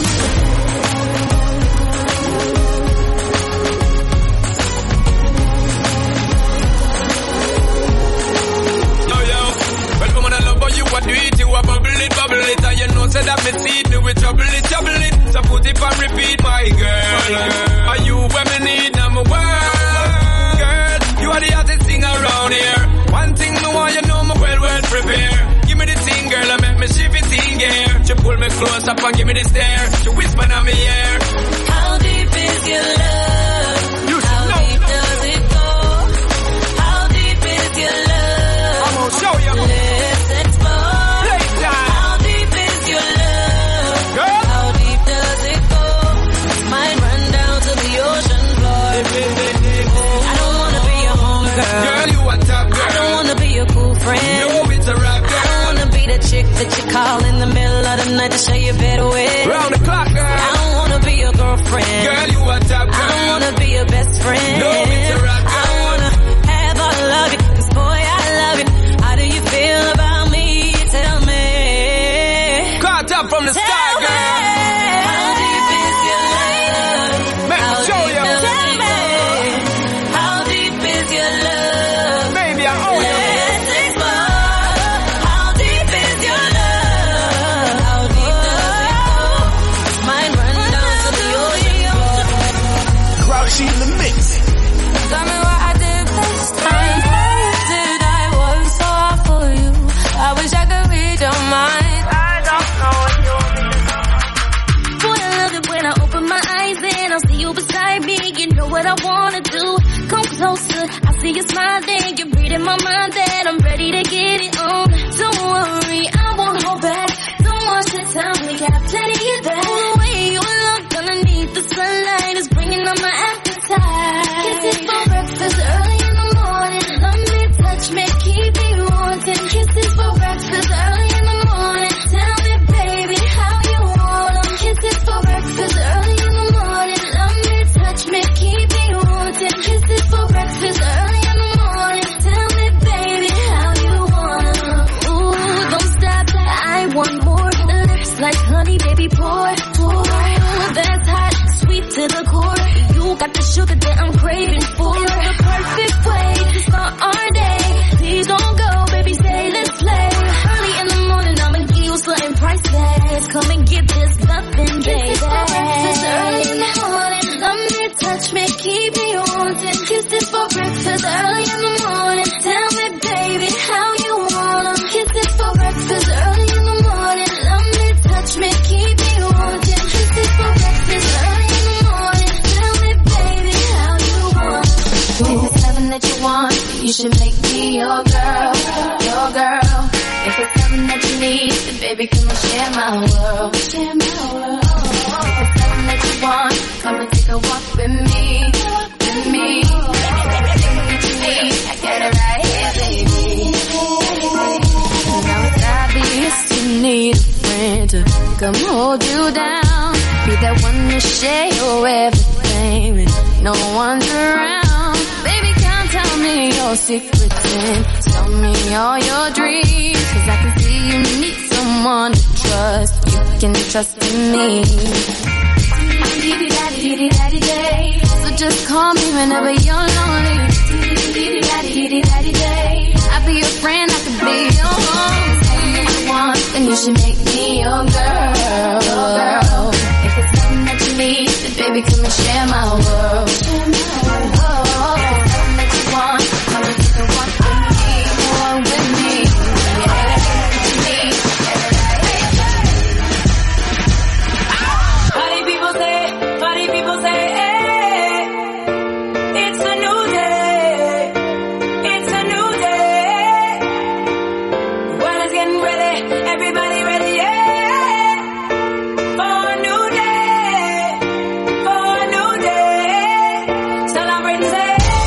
Yo, yo, well, woman, I love how you are do it. You are bubble it, bubble it, and you know, say that me see it, me with trouble it, trouble it. So put it and repeat, my girl. Are you where me need number one? Girl, you are the hottest thing around here. One thing me want, you know me well, well prepared. Give me the thing, girl, and make me shift it in gear. She pull me close up and give me the stare. She whisper in my ear. How deep is your love? You should How know. deep does it go? How deep is your love? I'm gonna show you. Let's explore. Playtime. How deep is your love? Girl. How deep does it go? Might run down to the ocean floor. I don't wanna be your home girl. Girl, you a top girl. I don't wanna be your cool friend. No, it's a rap I girl. don't wanna be the chick that you call in the middle of the night to show you better with. Round the clock, girl. I don't wanna be your girlfriend. Girl, you a top girl. I don't wanna be your best friend. No, it's a rap girl. I don't wanna have all of it, 'cause boy, I love it. How do you feel about me? Tell me. Caught up from the Tell start, me. girl. How deep is your love? Make me How show deep you. does it go? How deep is your love? Baby, I owe you. Let's explore. How deep is your love? How deep does it go? Might run down to the ocean floor. Grouchy in the mix. Tell me what I did this time. Did I work so hard for you? I wish I could read your mind. I don't know what you want me to know. Boy, I love it when I open my eyes and I see you beside me. You know what I wanna do. Come closer, I see you smiling. You're reading my mind that I'm ready to get it on. Don't worry, I won't hold back. Don't watch the time, we got plenty of that. The way you look underneath the sunlight is bringing on my appetite. Kisses for breakfast early in the morning. Love me, touch me, keep me wanting. Kisses for breakfast early in the morning. Tell me, baby, how you want 'em. Kisses for breakfast early in the morning. Love me, touch me, keep me wanting. Kisses for breakfast early in the morning. Tell me, baby, how you want 'em. Ooh, don't stop, I want more. Lips like honey, baby, pour, pour. That's hot, sweet to the core. You got the sugar that I'm craving for. The perfect way to start our day. Please don't go, baby, stay, let's play. Early in the morning, I'ma give you something priceless. Come and get this nothing, baby. Kisses for breakfast early in the morning. Love me, touch me, keep me wanting. Kisses for breakfast early in the morning. Tell me, baby, how you want 'em. Kisses for breakfast early in the morning. Love me, touch me, keep me wanting. Kisses for breakfast early in the morning. Tell me, baby, how you should make me your girl, your girl. If it's something that you need, then baby, come and share my world, share my world. If it's something that you want, come and take a walk with me, with me. Everything that you need, I got it right here, baby. Now it's obvious you need a friend to come hold you down. Be that one to share your everything when no one's around. Baby, come tell me your secrets and tell me all your dreams. Cause I can see you need someone to trust. You can trust in me. So just call me whenever you're lonely. I'll be your friend, I can be your home. If you want, then you should make me your girl, your girl. If it's something that you need, then baby, come and share my world. Share my world. Oh, if it's something that you want, come and take a walk with me, walk with me. Yeah, what you need, get it right. Party people say, party people say, hey, it's a new day, it's a new day. The world is getting ready, everybody ready, yeah, for a new day, for a new day. Celebrate, say,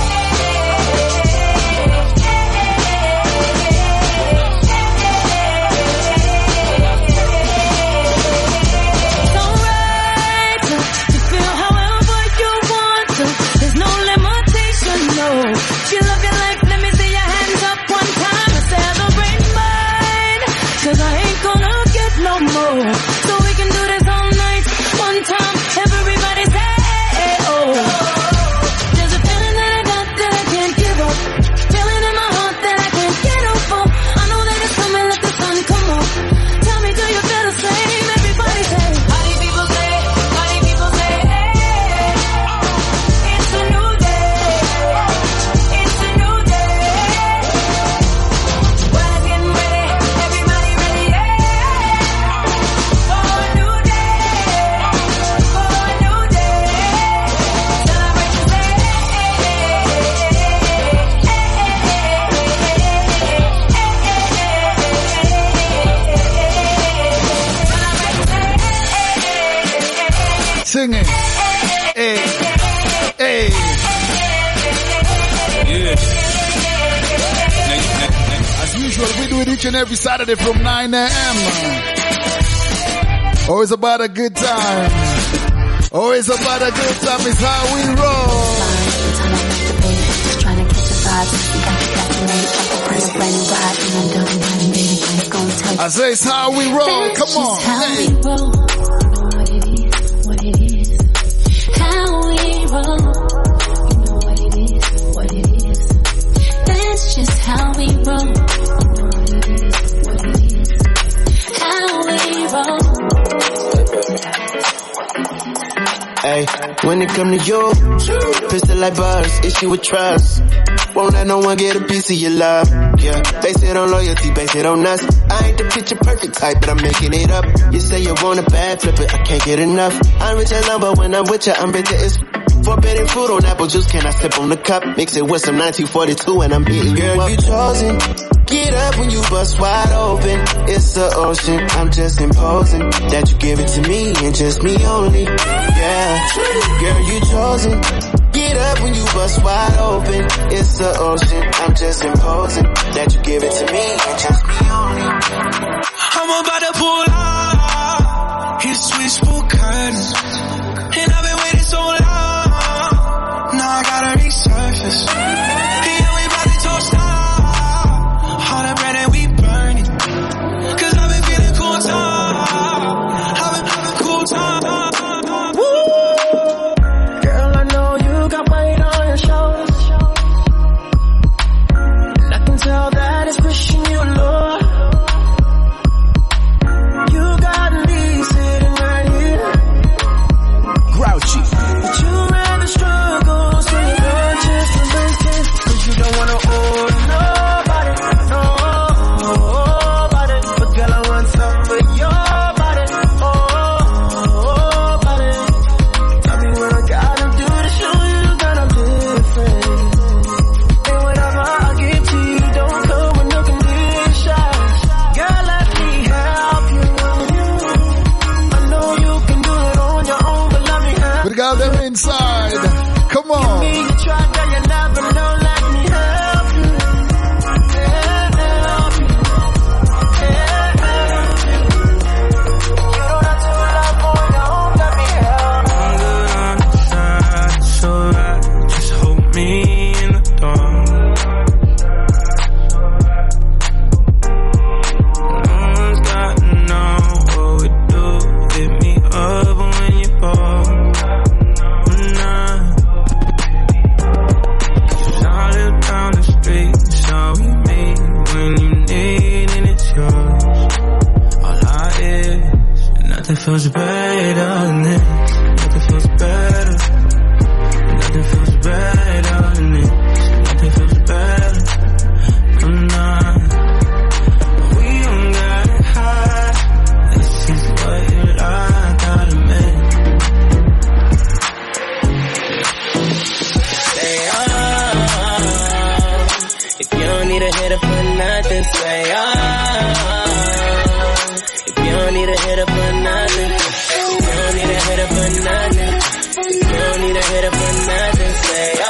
it's alright to feel however you want to. There's no limitation, no. If you love your life, let me see your hands up one time and celebrate mine. Cause I ain't gonna get no more. So we can do this all night, one time. Everybody say, oh. There's a feeling that I got that I can't give up. Feeling in my heart that I can't get over. I know that it's coming, let the sun come up. Tell me, do you feel the same? Everybody say, party people say, party people say, hey, it's a new day, it's a new day. Well, it's getting ready, everybody ready, yeah, for a new day, for a new day. Celebrate and say, Singing. Hey, hey. As usual, we do it each and every Saturday from nine a.m. Always about a good time. Always about a good time is how we roll. Just trying to catch the vibes. You got to fascinate. Like a brand new ride. And I'm done riding, baby. I ain't gonna tell you. I say it's how we roll. That's Come on. just how Hey. we roll. You know what it is, what it is. How we roll. You know what it is, what it is. That's just how we roll. You know what it is, what it is. How we roll. Hey, when it come to you, pistol like buzz, issue with trust. Won't let no one get a piece of your love. Yeah, base it on loyalty, base it on us. I ain't the picture perfect type, but I'm making it up. You say you want a bad flip it, I can't get enough. I'm rich alone, but when I'm with you, I'm bitter as forbidden fruit on apple juice. Can I sip on the cup? Mix it with some nineteen forty-two and I'm hitting you up. You chosen. Get up when you bust wide open. It's the ocean. I'm just imposing that you give it to me and just me only. Yeah, girl, you chosen. Get up when you bust wide open. It's the ocean. I'm just imposing that you give it to me and just me only. I'm about to pull out his switchboard curtains, and I've been waiting so long. Now I gotta resurface. Yeah, we about to toast out. All the bread that we burning. Cause I've been feeling cool time. I've been having cool time. Woo! Girl, I know you got weight on your shoulders. And I can tell that it's pushing you low. You inside. Come on. Give me a try, girl, you never know, let me help you. Help you. You don't have to love on your own, let me help you. I'm good on the side, it's alright. Just hold me in the dark. No one's got to know what we do. Hit me up when you fall. Down the street, it's all we meet when you need and it's yours. All I is, nothing feels better than this. Nothing feels better. Nothing feels better than this. Nothing feels better. I'm not. We don't got it high. This is what you like, gotta make. Stay on. If you don't need a hitter for nothing, say oh. If you don't need a hitter for nothing, if you don't need a hitter for nothing, if you don't need a hitter for nothing, say oh.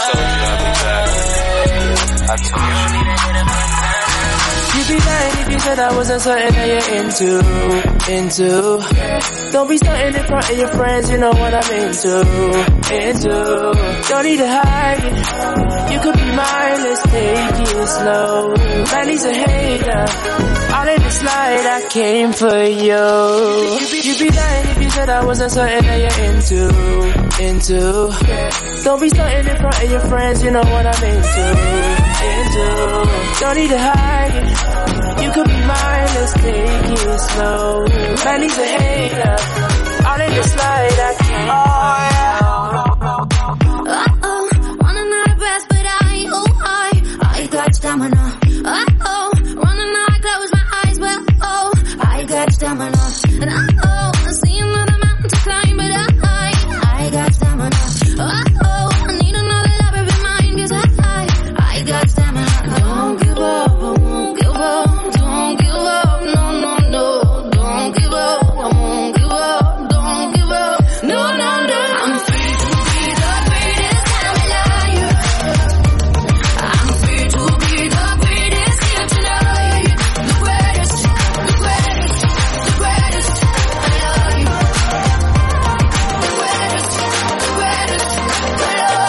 I told you. You'd be lying if you said I wasn't something that you're into, into. Don't be stunting in front of your friends, you know what I'm into, into. Don't need to hide it, you could be mine, let's take it slow. Man, he's a hater, all in the slide, I came for you. You'd be lying if you said I wasn't something that you're into, into. Don't be stunting in front of your friends, you know what I'm into, into. Don't need to hide it, you could be mine, let's take it slow. Man, he's a hater, all in the slide, I can't. Oh, yeah. Uh-oh, wanna know the best, but I ain't, oh, I, I got stamina. Uh-oh, wanna know I close my eyes, well, oh, I got stamina. And uh-oh, I see another mountain to climb, but I, I got stamina. Uh-oh, I need another lover in mine, cause I, I, I got stamina. Don't give up, I won't give up. Don't give up, no, no, no. Don't give up, I won't give up. Don't give up, no, no, no. I'm free to be the greatest Jambalaya. I'm free to be the greatest here tonight. The greatest, the greatest, the greatest. I love you. The greatest, the greatest. I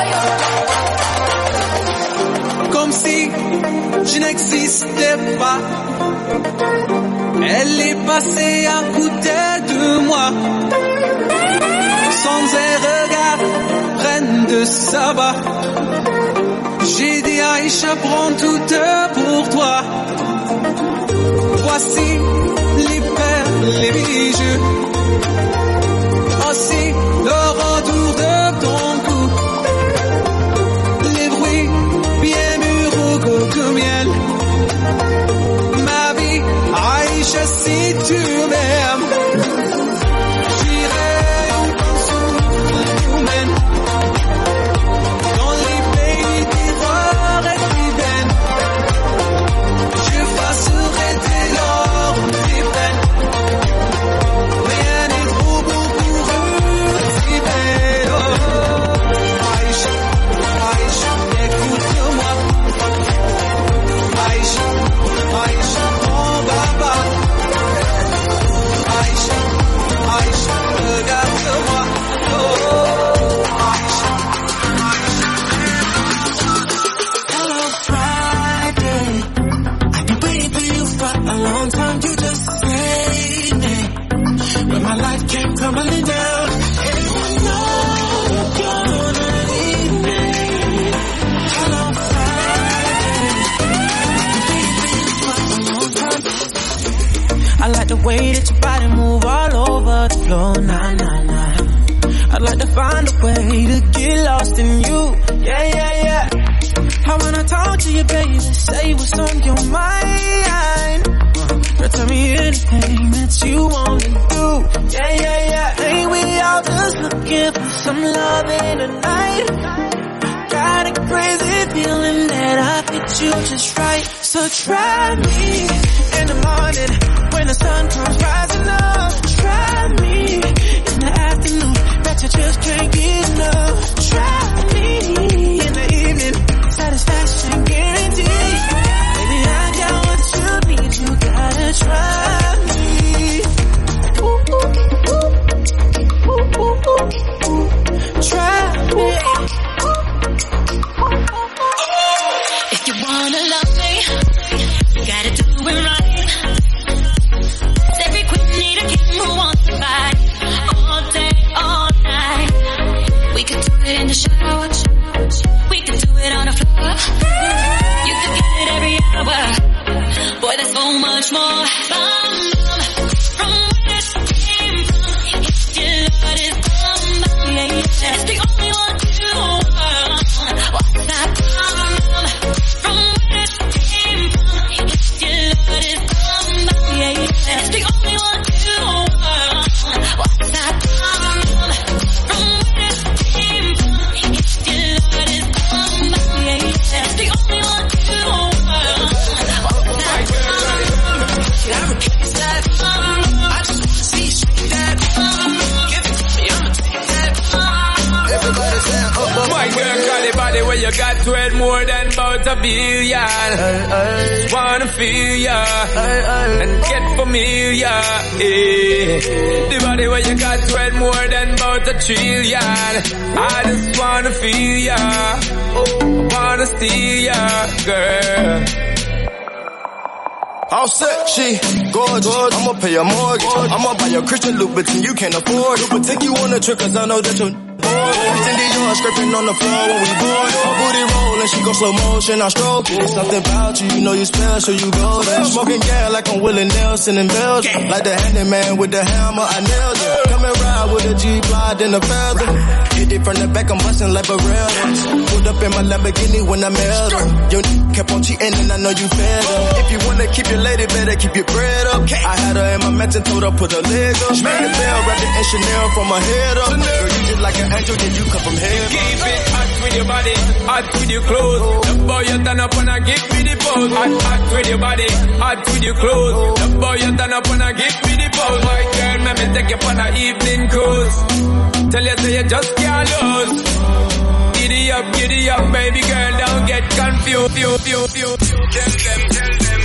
love you. Comme si je n'existais pas. Elle est passée à côté de moi. Sans un regard, reine de Saba. J'ai dit Aïcha, prends tout pour toi. Voici les perles, les bijoux. Aussi le retour de ton cou. Les bruits bien mûrs au coco miel. Ma vie, Aïcha, si tu m'aimes, j'irai où ton souffle nous mène. Dans les pays des rois récidiennes, j'effacerai tes lors, tes peines. Rien n'est trop beau pour eux, si belle. Oh, Aïcha, Aïcha, écoute-moi. Aïcha, Aïcha, ton baba. Aïcha, Aïcha, regarde-moi. Oh, Aïcha, Aïcha. Hello, Friday. I've been waiting for you for a long time. You just saved me when my life came crumbling down. And I know you're gonna need me. Hello, Friday. I like the way that your body move all over the floor, nah, nah, nah. I'd like to find a way to get lost in you, yeah, yeah, yeah. I wanna talk to you, baby, say what's on your mind. Girl, tell me anything that you wanna do, yeah, yeah, yeah. Ain't we all just looking for some loving tonight? Got a crazy feeling that I fit you just right. So try me in the morning when the sun comes rising up. Try me in the afternoon. that you just can't get enough. Try me in the evening, satisfaction guaranteed. Baby, I got what you need, you gotta try me. Ooh, ooh, ooh, ooh, ooh, ooh. Try me. If you wanna love me, you gotta do it right. Every queen need a king who wants to fight all day, all night. We could do it in the shower, we could do it on the floor. You could get it every hour. Boy, there's so much more. Bum, bum, from where it came from, your Lord is bum, bum, yeah, yeah. That's the only one you want. What's that bum, from where it came from, your Lord is bum, bum, yeah, yeah. That's the only one you want. What's that bum, from where it came from, your Lord is bum, bum, yeah, yeah. That's the only one you want. I'ma kiss that. I just wanna see straight that. Give it to me, I'ma take that. Everybody saying, oh, oh, my girl, got the body where you got to it more than about a billion. Just wanna feel ya and get familiar. Yeah. The body where you got to it more than about a trillion. I just wanna feel ya. Oh, wanna steal ya, girl. All set, she gorgeous. I'ma pay your mortgage. I'ma buy your Christian Louboutin, you can't afford it. But take you on a trip, cause I know that you're bored. Cindy, you're scraping on the floor when we board. Booty rolling, she go slow motion, I stroke it. There's something about you, you know you special, you go there. Smoking gas like I'm Willie Nelson in Belgium. Like the handyman with the hammer, I nailed it. Come and ride with a G-Glide and a feather. Hit it from the back, I'm busting like Barrella. Pulled up in my Lamborghini when I mailed her. Your n**** kept on cheating and I know you fed her. If you wanna keep your lady, better keep your bread up. I had her in my mansion, told her put her leg up. Ring the bell, wrapped it in Chanel from my head up. Girl, you just like an angel, yeah, you come from heaven. Keep it hot with your body, hot with your clothes. The boy you turn up and I give me the pose. Hot, hot with your body, hot with your clothes. The boy you turn up and I give me the pose. My girl, let me take you on an evening cruise. Tell you say you just can't lose. Giddy up, giddy up, baby girl, don't get confused. Tell them, tell them.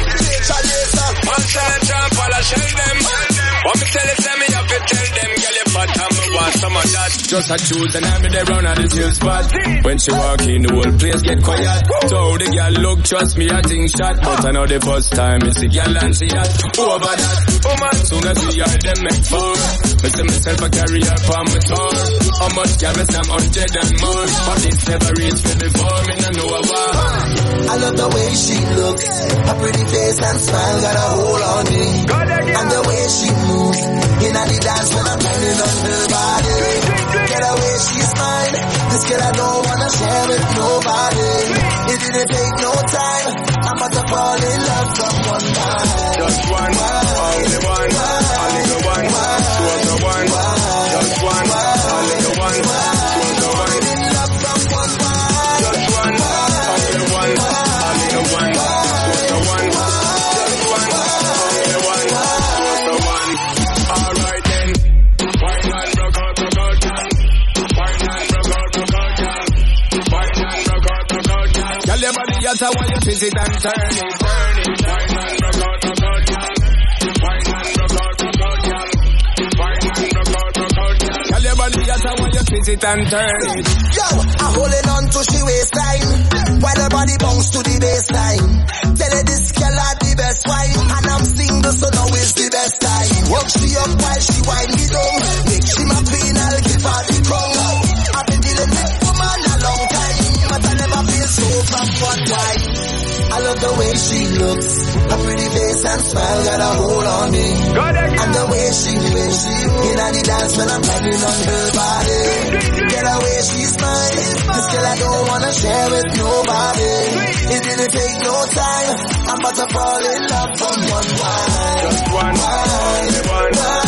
One time, jump, all I shell them. What me tell you, tell me, have to tell them. Girl, you fat, and me want some of that. Just a choose and I'm in the round of the chill spot. When she walk in, the whole place get quiet. So the girl look, trust me, I think shot. But I know the first time, it's the girl and she had over that. Woman, soon as we are them make four. Me see myself a carry her on my tour. How much carry some hundred and more. But it's never reached me before, me no know a war. I love the way she looks, her pretty face and smile got a hold on me. And the way she moves, in the dance when I'm banging on her body. Get away, she's mine. This girl I don't wanna share with nobody. It didn't take no time, I'm about to fall in love from one time. Just one, only one, only the one, was the one. Just one, only the one, was the one. In love from one time. Just one, only the one, only the one, was the one. Just one, only the one, was the one. Alright then, wine and rock out, rock out, girl. Wine and rock out, rock out, girl. Wine and rock out, rock out, girl. Girl, your body hotter when you twist it and turn it, turn it. Wine and rock out, rock out, girl. Wine and rock out, rock out, girl. Wine and rock out, rock out, girl. Girl, your body hotter when you twist it and turn it. Yo, I'm holding on to she waistline, while her body bounce to the baseline. Tell her this girl are the best wine, and I'm single so now is the best time. Work she up while she wind me down. Make she my queen, I'll give her the crown. I've been dealing with woman a long time, but I never feel so from one time. I love the way she looks, her pretty face and smile got a hold on me. And the way she moves, in the dance when I'm banging on her body. Get away, she's mine. This girl I don't wanna share with nobody. It didn't take no time, I'm about to fall in love from one time. Just one, only one.